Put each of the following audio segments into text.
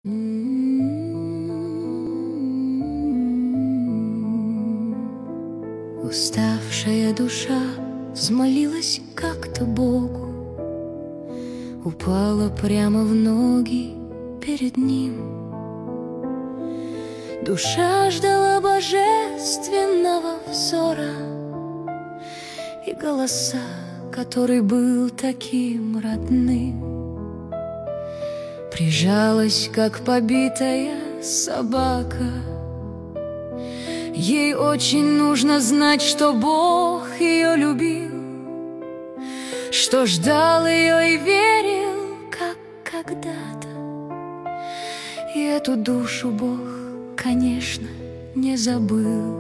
Уставшая душа взмолилась как-то Богу, упала прямо в ноги перед Ним. Душа ждала божественного взора и голоса, который был таким родным. Прижалась, как побитая собака. Ей очень нужно знать, что Бог ее любил, что ждал ее и верил, как когда-то. И эту душу Бог, конечно, не забыл.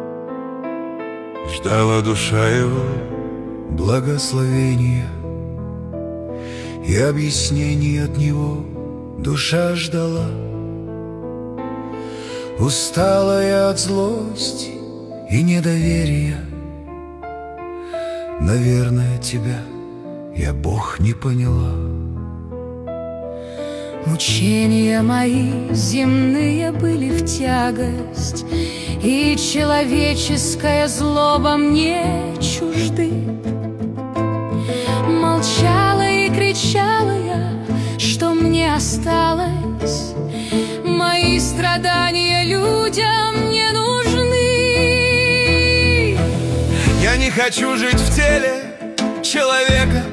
Ждала душа его благословения и объяснений от него. Душа ждала, усталая от злости и недоверия. Наверное, тебя я, Бог, не поняла. Мучения мои земные были в тягость, и человеческая злоба мне чужды. Молчала и кричала я, что мне осталось. Мои страдания людям не нужны. Я не хочу жить в теле человека.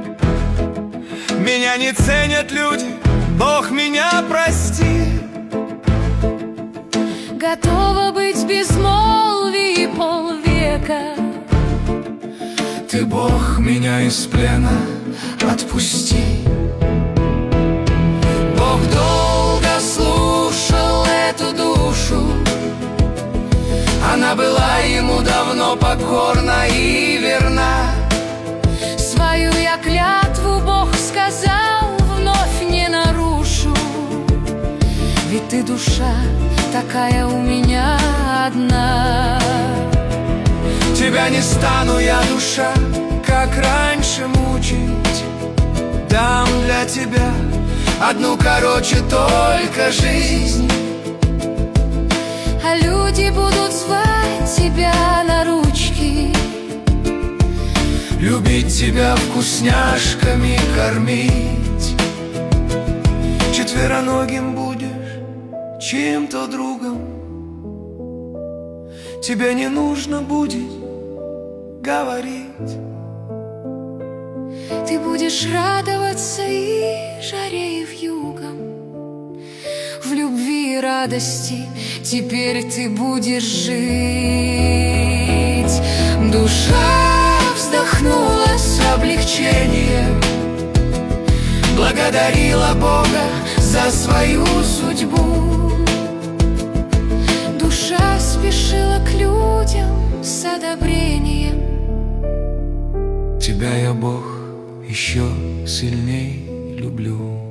Меня не ценят люди, Бог, меня прости. Готова быть в безмолвии полвека. Ты, Бог, меня из плена отпусти. Бог долго слушал эту душу. Она была ему давно покорна и верна. Свою я клятву, Бог сказал, вновь не нарушу. Ведь ты душа такая у меня одна. Тебя не стану я, душа, как раньше мучить. Дам для тебя одну короче только жизнь. А люди будут звать тебя на ручки, любить тебя вкусняшками кормить. Четвероногим будешь чьим-то другом. Тебе не нужно будет говорить. ты будешь радоваться и жаре, и вьюгам. В любви и радости теперь ты будешь жить. Душа вздохнула с облегчением, благодарила Бога за свою судьбу. Душа спешила к людям с одобрением. Тебя я, Бог, еще сильней люблю.